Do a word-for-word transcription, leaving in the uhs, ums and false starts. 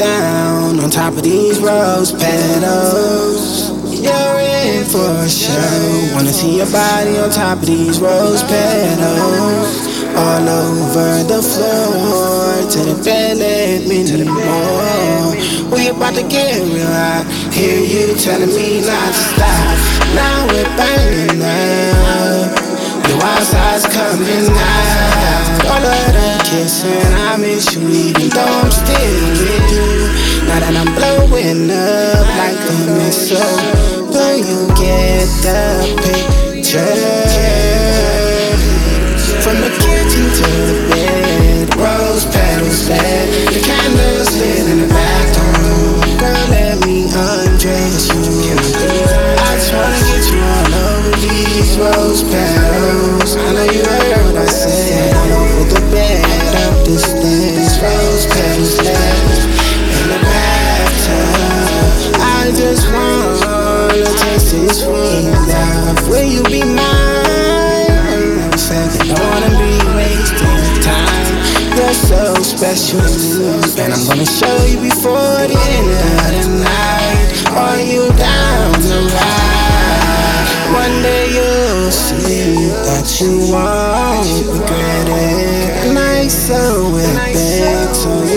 down on top of these rose petals. You're in for a show. Wanna see your body on top of these rose petals. All over the floor, to the bed, let me know more. We about to get real hot. Hear you telling me not to stop. Now we're burning up. The wild side's coming out. All of the kissing, I miss you even though I'm still with you. Now that I'm blowing up like a missile, do you get the picture? From the kitchen to the bed, rose petals led, the candles lit in the bathroom. Girl, let me undress you. I just wanna get you all over these rose petals. I know you heard what I said. I'm over the bed up the stairs, rose petals led in the bathtub. I just wanna taste this sweet love. Will you be mine? Don't wanna be wasting time. You're so special, and I'm gonna show you before the end of the night. Are you down to ride? One day you'll see that you won't regret it. And I so will beg, so